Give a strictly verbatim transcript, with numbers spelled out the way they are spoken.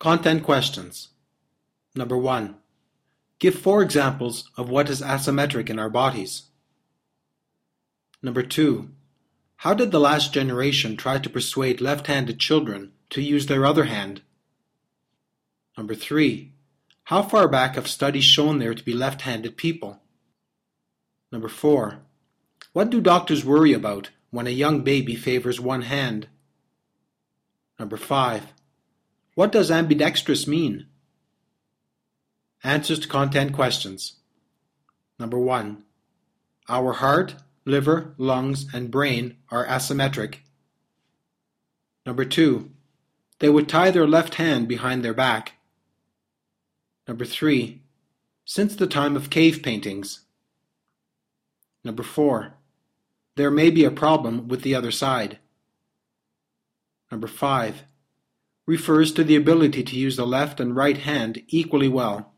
Content questions. Number one. Give four examples of what is asymmetric in our bodies. Number two. How did the last generation try to persuade left-handed children to use their other hand? Number three. How far back have studies shown there to be left-handed people? Number four. What do doctors worry about when a young baby favors one hand? Number five. What does ambidextrous mean? Answers to content questions. Number one. Our heart, liver, lungs, and brain are asymmetric. Number two. They would tie their left hand behind their back. Number three. Since the time of cave paintings. Number four. There may be a problem with the other side. Number five. Refers to the ability to use the left and right hand equally well.